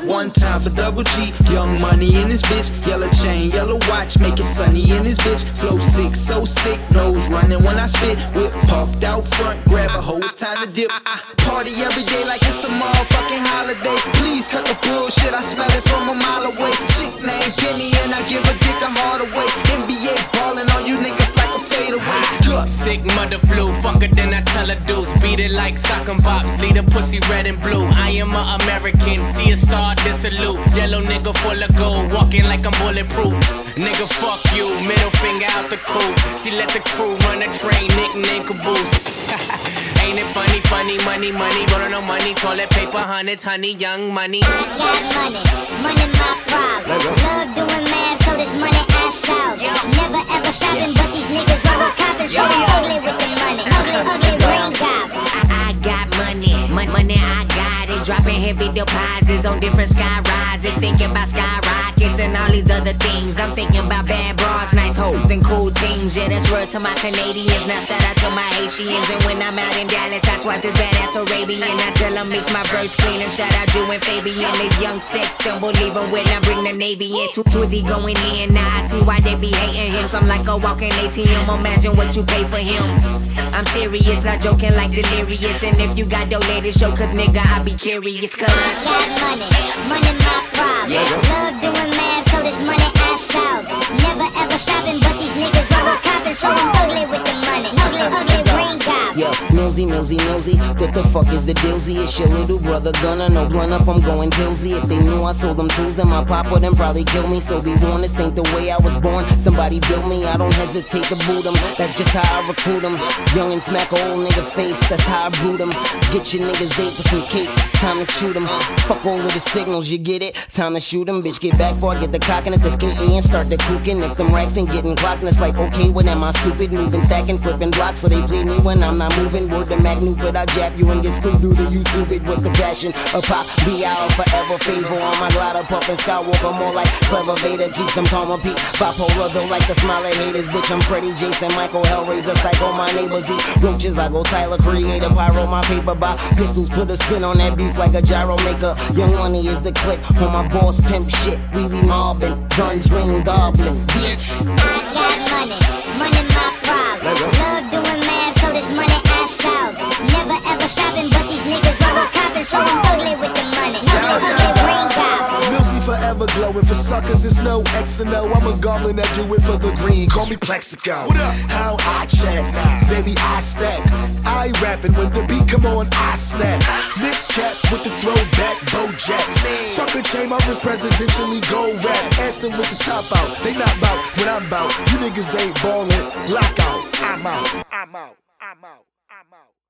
One time for double G, young money in this bitch. Yellow chain, yellow watch, make it sunny in this bitch. Flow sick, so sick, nose running when I spit. Whip parked out front, grab a hoe, it's time to dip. Party every day like it's a motherfucking holiday. Please cut the bullshit, I smell it from a mile away. Chick named Penny and I give a dick a hard away. NBA ballin' on you niggas like a fadeaway. Sick mother flu, fuck it then I tell her deuce. Beat it like sock and bops, lead a pussy red and blue. I am a American, see a star, dissolute. Yellow nigga full of gold, walking like I'm bulletproof. Nigga fuck you, middle finger out the coop. She let the crew run a train, nickname caboose. Ain't it funny, funny, money, money. Rolling on money, toilet paper, hundreds, honey, young money. I got money, money my problem. Love doing math, so this money I solve. Never ever stopping, but these niggas rubber copping. So ugly with the money, ugly ring goblin. I got money, money I got it. Dropping heavy deposits on different sky rises. Thinking about skyrockets and all these other things. I'm thinking about bad bras, nice hoes and cool teams. Yeah, that's word to my Canadians. Now shout out to my Haitians. And when I'm out in Dallas, I twat this badass Arabian. I tell them mix my verse clean and shout out you and Fabian. The young sex symbol, even when I bring the Navy in. Twizzy going in, now I see why they be hating him. So I'm like a walking ATM, imagine what you pay for him. I'm serious, not joking like delirious. And if you got dough, let it show, cause nigga, I be curious, cause I got money, money my problem. Love doing math, so this money I solve. Never ever stopping, but these niggas rubber copping. So I'm ugly with the money, ugly ring goblin. Yo, Millsy, what the fuck is the dealsy? It's your little brother Gunna, no blunt up, I'm going dillsy. If they knew I sold them tools, then my pop would probably kill me. So be warned, this ain't the way I was born. Somebody built me, I don't hesitate to boot them. That's just how I recruit them. Young and smack a old nigga face, that's how I brood them. Get your niggas ate for some cake, it's time to shoot them. Fuck all of the signals, you get it? Time to shoot them. Bitch, get back before I get the cockin' at the skate and start the cookin'. If them racks ain't getting clocked, and it's like, okay, when am I stupid? Moving, stacking, flipping blocks, so they play me when I'm not moving. Word to Magnu, but I jab you and get screwed through the YouTube it with the passion. A pop, be out forever, favor on my glider, puffin' Skywalker, more like clever Vader. Keep some calm and peak, bipolar though like the smile of haters. Bitch, I'm Freddy, Jason, Michael, Hellraiser, Psycho, my neighbors eat roaches. I go Tyler, Creator, pyro, my paper by pistols, put a spin on that beef like a gyro maker. Young money is the clip on my boss, pimp shit. We be mobbing, guns ring goblin, bitch. I got money, money my problem. Love doing math, so this money I solve. Never ever stopping, but these niggas rubber copping. So I'm ugly with the money, ugly ring goblin. Millsy forever glowing, for suckers it's no X and O. I'm a goblin that do it for the green, call me Plexico. What up? How I check, baby I stack. I rapping when the beat come on, I snap. Knicks cap with the throwback Bojacks. Fuck a chain, my wrist presidentially go rap. Ask them with the top out, they not bout what I'm bout. You niggas ain't ballin', lock out, I'm out, I'm out, I'm out, I'm out.